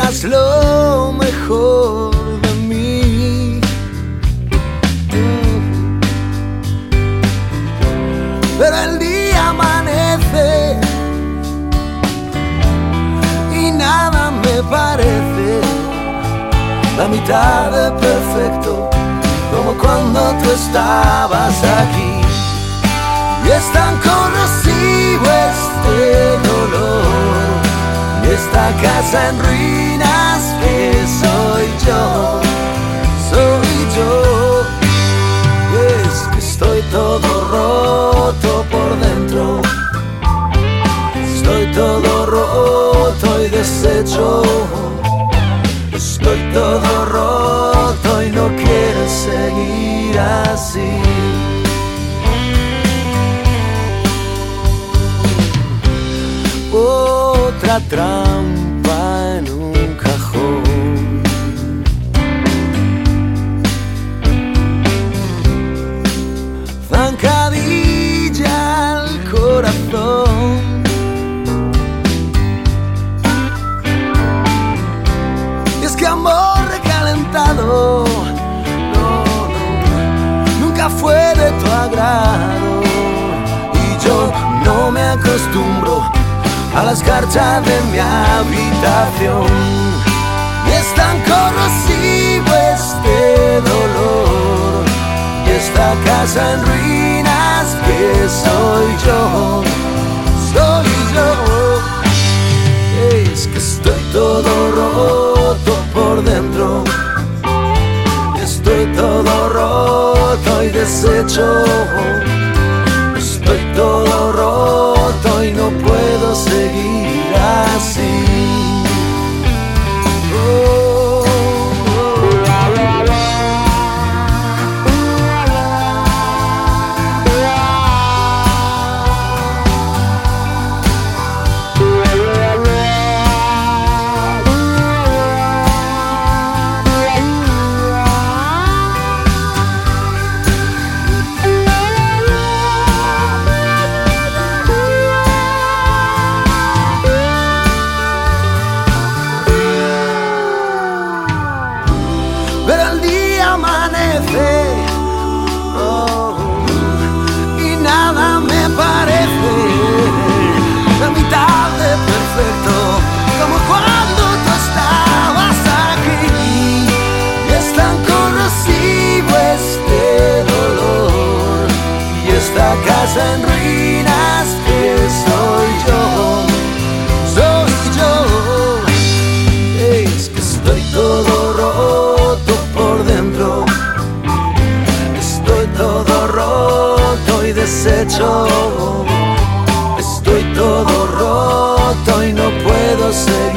das lo mejor de mí. Pero el día amanece y nada me parece la mitad de perfecto, como cuando tú estabas aquí. Y es tan corrosivo este dolor, y esta casa en ruinas que soy yo, y es que estoy todo roto por dentro, estoy todo roto y deshecho, estoy todo roto y no quiero seguir así. Otra trampa en un cajón, zancadilla al corazón. Y es que amor recalentado nunca fue de tu agrado, y yo no me acostumbro a la escarcha de mi habitación. Y es tan corrosivo este dolor, y esta casa en ruinas que soy yo, es que estoy todo roto por dentro, estoy todo roto y deshecho, estoy todo roto y no puedo seguir así. Pero el día amanece, y nada me parece la mitad de perfecto, como cuando tú estabas aquí. Y es tan corrosivo este dolor, y esta casa en ruinas que soy yo, es que estoy todo roto por dentro, estoy todo roto y deshecho, estoy todo roto y no puedo seguir